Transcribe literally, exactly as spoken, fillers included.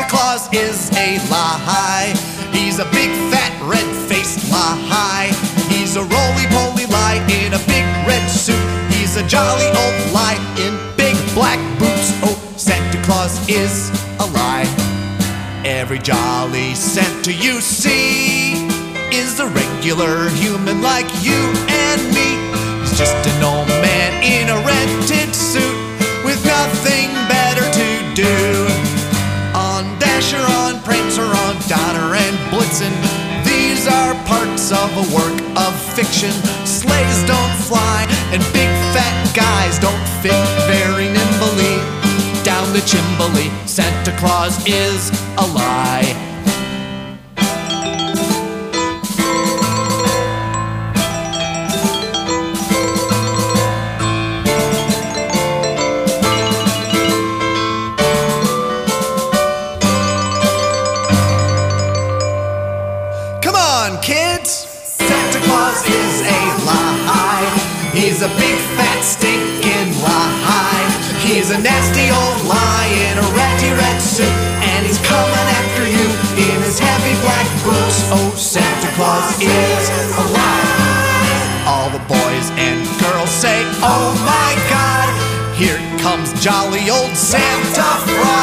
Claus is a lie. He's a big fat red-faced lie. He's a roly-poly lie in a big red suit. He's a jolly old lie in big black boots. Oh, Santa Claus is a lie. Every jolly Santa you see is a regular human like you and me. He's just an old man in a rented suit with nothing better to do. On Dasher, on Prancer, on Donner and Blitzen, these are parts of a work of fiction. Sleighs don't fly and big fat guys don't fit very nimbly down the chimbley. Santa Claus is a lie. Come on, kids! Santa Claus is a lie. He's a big fat stinking lie. He's a nasty old lie in a ratty red suit, and he's coming after you in his heavy black boots. Oh, Santa Claus is a lie. All the boys and girls say, oh my God, here comes jolly old Santa Claus.